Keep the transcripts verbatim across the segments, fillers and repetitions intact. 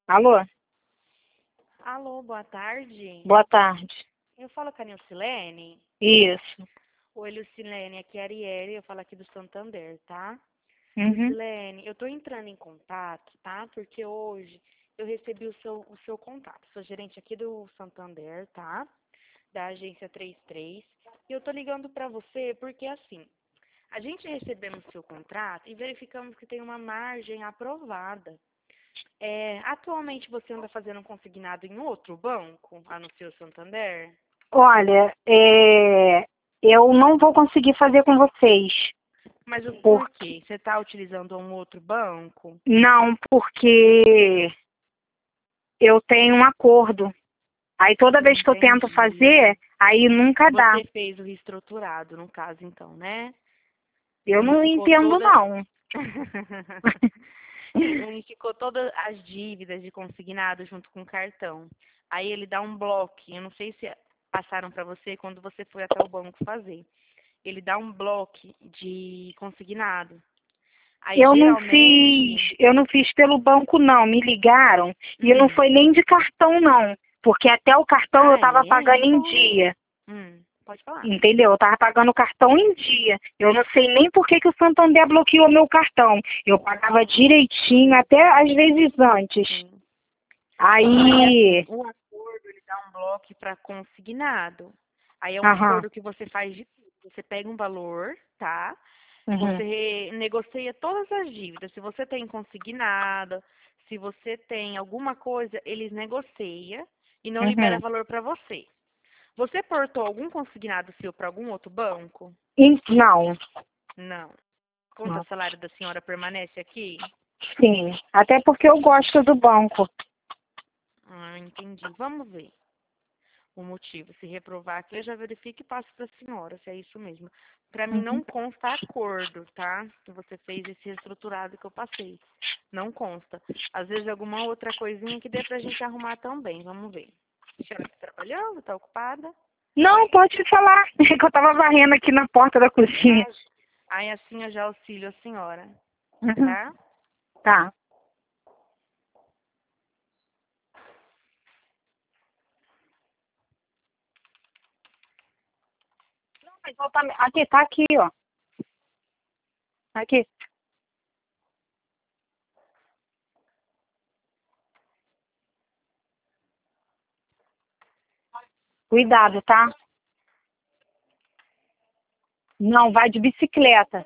Alô? Alô, boa tarde. Boa tarde. Eu falo com a Nilcilene. Isso. Oi, Nilcilene, aqui é a Arielle, eu falo aqui do Santander, tá? Uhum. Nilcilene, eu tô entrando em contato, tá? Porque hoje eu recebi o seu, o seu contato. Sou gerente aqui do Santander, tá? Da agência trinta e três. E eu tô ligando pra você porque, assim, a gente recebemos o seu contrato e verificamos que tem uma margem aprovada. É, atualmente você anda fazendo um consignado em outro banco, a não ser o Santander? Olha, é, eu não vou conseguir fazer com vocês. Mas o Por... porquê? Você está utilizando um outro banco? Não, porque eu tenho um acordo. Aí toda vez que eu tento Entendi. fazer, aí nunca dá. Você fez o reestruturado, no caso, então, né? E Eu não unificou entendo, toda. não. Unificou todas as dívidas de consignado junto com o cartão. Aí ele dá um bloco. Eu não sei se passaram para você quando você foi até o banco fazer. Ele dá um bloco de consignado. Aí Eu não fiz, geralmente. eu não fiz pelo banco, não. Me ligaram e não Hum. foi nem de cartão, não. Porque até o cartão eu Ah, estava é? pagando em Então. dia. Hum, pode falar. Entendeu? Eu tava pagando o cartão em dia. Eu não sei nem por que, que o Santander bloqueou meu cartão. Eu pagava direitinho, até às vezes antes. Sim. Aí, assim, Aí, o acordo, ele dá um bloco para consignado. Aí é um aham, acordo que você faz de tudo. Você pega um valor, tá? uhum, Você negocia todas as dívidas. Se você tem consignado, se você tem alguma coisa, eles negociam e não libera uhum. valor para você. Você portou algum consignado seu para algum outro banco? E- não, Não. Conta não, salário da senhora permanece aqui? sim. Até porque eu gosto do banco. Ah, entendi. Vamos ver o motivo. Se reprovar aqui, eu já verifico e passo para a senhora, se é isso mesmo. Para mim Uhum. não consta acordo, tá? Que você fez esse reestruturado que eu passei. Não consta. Às vezes alguma outra coisinha que dê pra gente arrumar também. Vamos ver. A senhora está trabalhando? Está ocupada? Não, pode falar. É que eu tava varrendo aqui na porta da cozinha. Ah, aí assim eu já auxilio a senhora, Uhum. tá? Tá. Mas volta- Aqui, tá aqui, ó. Aqui. Cuidado, tá? Não, vai de bicicleta.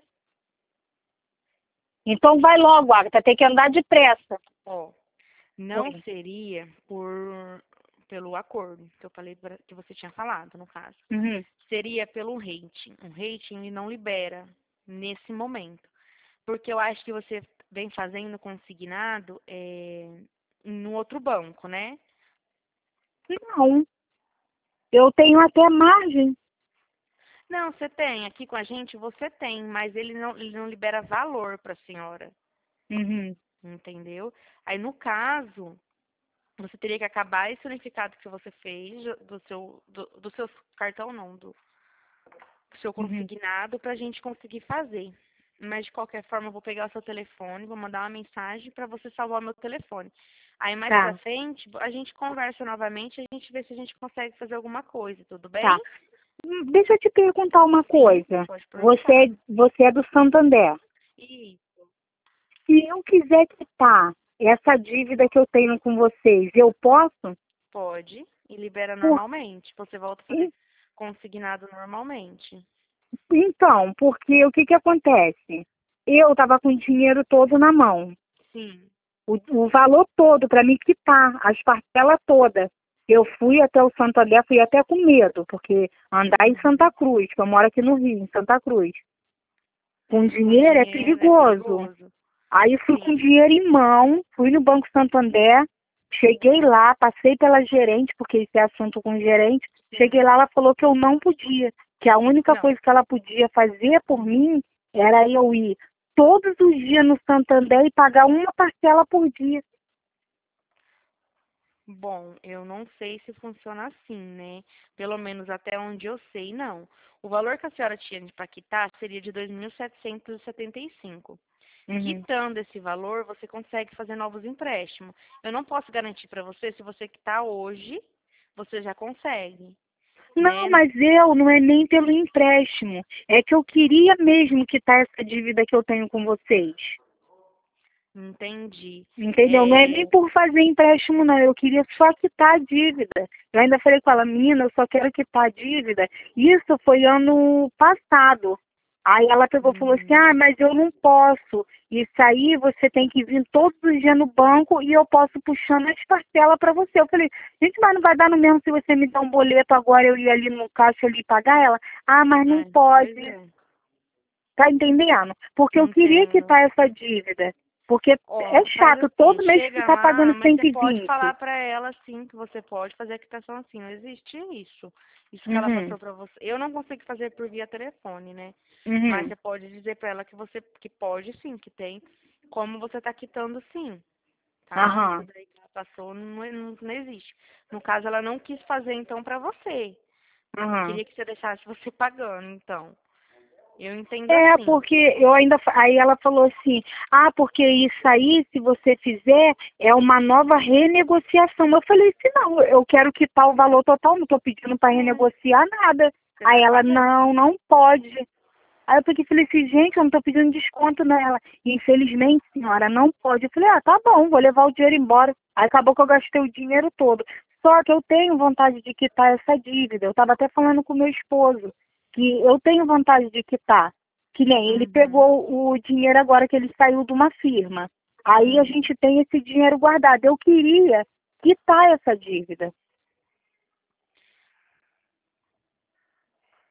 Então vai logo, Agatha, tem que andar depressa. Ó, não Oi. seria por pelo acordo que eu falei pra- que você tinha falado, no caso. Uhum. Seria pelo rating. Um rating ele não libera nesse momento. Porque eu acho que você vem fazendo consignado é, no outro banco, né? Não, eu tenho até margem. Não, você tem. Aqui com a gente você tem, mas ele não, ele não libera valor para a senhora. Uhum. Entendeu? Aí no caso, você teria que acabar esse unificado que você fez do seu, do, do seu cartão, não, do seu Uhum. consignado para a gente conseguir fazer. Mas de qualquer forma, eu vou pegar o seu telefone, vou mandar uma mensagem para você salvar o meu telefone. Aí mais pra Tá, frente, a gente conversa novamente, a gente vê se a gente consegue fazer alguma coisa, tudo bem? tá. Hum, Deixa eu te perguntar uma Sim, coisa. pode Você, perguntar. é- você é do Santander. E Se eu quiser quitar essa dívida que eu tenho com vocês, eu posso? pode e libera Por... normalmente. Você volta a fazer en- consignado normalmente. Então, porque o que que acontece? Eu estava com o dinheiro todo na mão. Sim. O, o valor todo para me quitar, as parcelas todas. Eu fui até o Santander, fui até com medo, porque andar em Santa Uhum. Cruz, que eu moro aqui no Rio, em Santa Cruz, com Com dinheiro é dinheiro é perigoso. perigoso. Aí fui com Sim. dinheiro em mão, fui no Banco Santander, cheguei lá, passei pela gerente, porque esse é assunto com o gerente, cheguei Sim. lá, ela falou que eu não podia, que a única Não. coisa que ela podia fazer por Hum. mim era eu ir todos os dias no Santander e pagar uma parcela por dia. Bom, eu não sei se funciona assim, né? Pelo menos até onde eu sei, não. O valor que a senhora tinha para quitar seria de dois mil setecentos e setenta e cinco. Uhum. Quitando esse valor, você consegue fazer novos empréstimos. Eu não posso garantir para você, se você quitar hoje, você já consegue, Não, né? mas eu não é nem pelo empréstimo. É que eu queria mesmo quitar essa dívida que eu tenho com vocês. Entendi. Entendeu? Não é nem É, por fazer empréstimo, não. Eu queria só quitar a dívida. Eu ainda falei com ela, menina, eu só quero quitar a dívida. Isso foi ano passado. Aí ela pegou e falou assim, uhum, ah, mas eu não posso. Isso aí você tem que vir todos os dias no banco e eu posso puxando as parcelas para você. Eu falei, gente, mas não vai dar no mesmo se você me dar um boleto agora, eu ir ali no caixa ali e pagar ela? Ah, mas não é, pode. pois é, Tá entendendo? Porque eu queria entendo. quitar essa dívida. Porque Ó, é faz chato assim, todo mês chega ficar lá, pagando mas você pode cento e vinte. falar pra ela sim que você pode fazer a quitação assim, não existe isso. Isso que ela Uhum, passou pra você. Eu não consigo fazer por via telefone, né? Mas uhum, você pode dizer pra ela que você que pode sim, que tem como você tá quitando sim, tá? Isso aham, daí que ela passou não, é- não, não existe. No caso, ela não quis fazer então pra você. aham. Queria que você deixasse você pagando, então. Eu entendo É, assim. porque eu ainda. fa- Aí ela falou assim: ah, porque isso aí, se você fizer, é uma nova renegociação. Eu falei assim: não, eu quero quitar o valor total, não estou pedindo para É, renegociar nada. você Aí vai ela: pagar. não, não pode. Aí eu peguei e falei assim: gente, eu não estou pedindo desconto nela. Infelizmente, senhora, não pode. Eu falei: ah, tá bom, vou levar o dinheiro embora. Aí acabou que eu gastei o dinheiro todo. Só que eu tenho vontade de quitar essa dívida. Eu estava até falando com meu esposo que eu tenho vontade de quitar. Que nem ele Uhum, pegou o dinheiro agora que ele saiu de uma firma. Aí a uhum. gente tem esse dinheiro guardado. Eu queria quitar essa dívida.